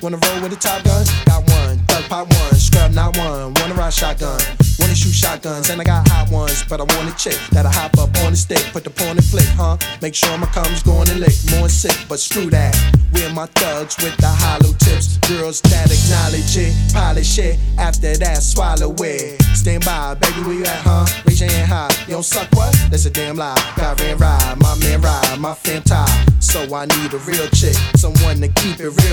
Wanna roll with the top gun? Got one. Thug pop one. Scrub not one. Wanna ride shotgun. Wanna shoot shotguns. And I got hot ones. But I want a chick that'll hop up on the stick. Put the pawn and flick, huh? Make sure my cum's going to lick. More sick, but screw that. We're my thugs with the hollow tips. Girls that acknowledge it. Polish it. After that, swallow it. Stand by, baby, where you at, huh? Raise your hand high. You don't suck what? That's a damn lie. God ran ride. My man ride. My fam tie. So I need a real chick. Someone to keep it real.